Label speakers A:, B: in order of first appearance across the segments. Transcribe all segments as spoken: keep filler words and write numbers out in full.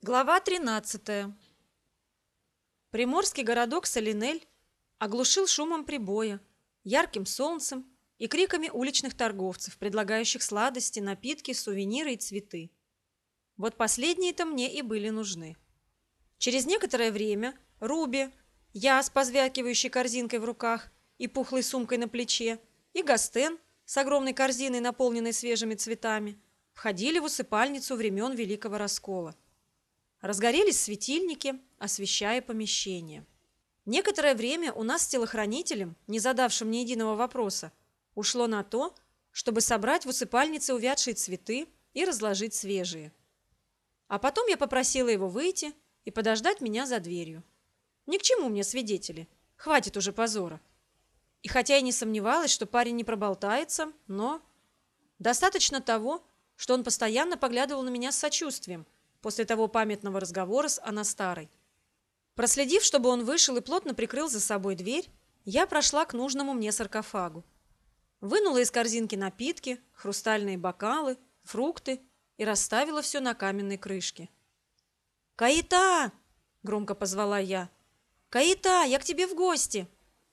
A: Глава тринадцатая. Приморский городок Солинель оглушил шумом прибоя, ярким солнцем и криками уличных торговцев, предлагающих сладости, напитки, сувениры и цветы. Вот последние-то мне и были нужны. Через некоторое время Руби, я с позвякивающей корзинкой в руках и пухлой сумкой на плече, и Гастен с огромной корзиной, наполненной свежими цветами, входили в усыпальницу времен Великого Раскола. Разгорелись светильники, освещая помещение. Некоторое время у нас с телохранителем, не задавшим ни единого вопроса, ушло на то, чтобы собрать в усыпальнице увядшие цветы и разложить свежие. А потом я попросила его выйти и подождать меня за дверью. Ни к чему мне свидетели, хватит уже позора. И хотя я не сомневалась, что парень не проболтается, но достаточно того, что он постоянно поглядывал на меня с сочувствием после того памятного разговора с Анастарой. Проследив, чтобы он вышел и плотно прикрыл за собой дверь, я прошла к нужному мне саркофагу. Вынула из корзинки напитки, хрустальные бокалы, фрукты и расставила все на каменной крышке. «Каита!» — громко позвала я. «Каита, я к тебе в гости!»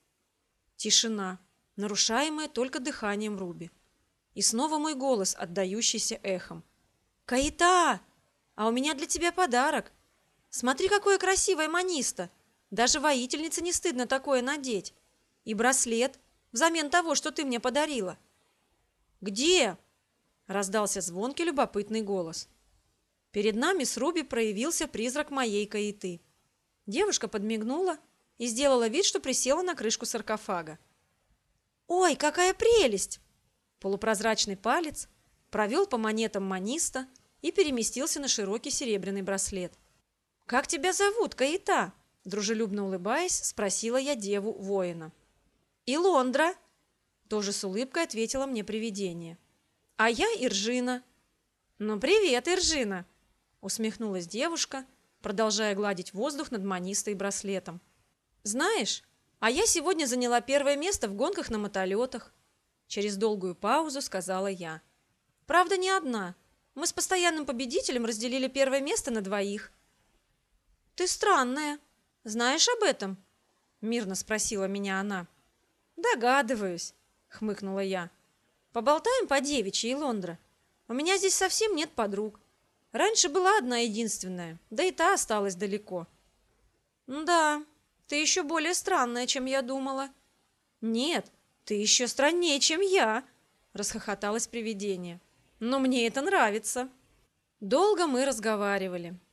A: Тишина, нарушаемая только дыханием Руби. И снова мой голос, отдающийся эхом. «Каита! А у меня для тебя подарок. Смотри, какое красивое маниста. Даже воительнице не стыдно такое надеть. И браслет взамен того, что ты мне подарила». «Где?» — раздался звонкий любопытный голос. Перед нами с Руби проявился призрак моей Каиты. Девушка подмигнула и сделала вид, что присела на крышку саркофага. «Ой, какая прелесть!» Полупрозрачный палец провел по монетам маниста и переместился на широкий серебряный браслет. «Как тебя зовут, Каита?» – дружелюбно улыбаясь, спросила я деву-воина. «Илондра», – тоже с улыбкой ответила мне привидение. «А я Иржина». «Ну, привет, Иржина», – усмехнулась девушка, продолжая гладить воздух над манистой браслетом. «Знаешь, а я сегодня заняла первое место в гонках на мотолетах», – через долгую паузу сказала я. «Правда, не одна. Мы с постоянным победителем разделили первое место на двоих». «Ты странная. Знаешь об этом?» – мирно спросила меня она. «Догадываюсь», – хмыкнула я. «Поболтаем по-девичьи, Илондра. У меня здесь совсем нет подруг. Раньше была одна единственная, да и та осталась далеко». «Да, ты еще более странная, чем я думала». «Нет, ты еще страннее, чем я», – расхохоталось привидение. «Но мне это нравится». Долго мы разговаривали.